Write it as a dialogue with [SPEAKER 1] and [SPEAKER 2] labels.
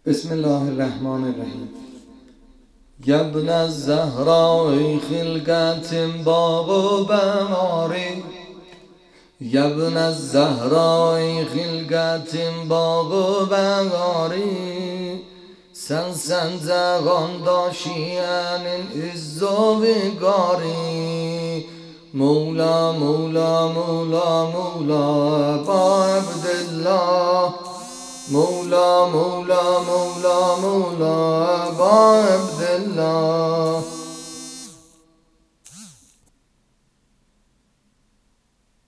[SPEAKER 1] بسم الله الرحمن الرحیم. یا ابن الزهراء خلقت باغ و بهاری، یا ابن الزهراء خلقت باغ و بهاری، sen زغان شیعن عز و وقاری. مولا مولا مولا مولا با عبدالله، مولا مولا مولا مولا با عبدالله.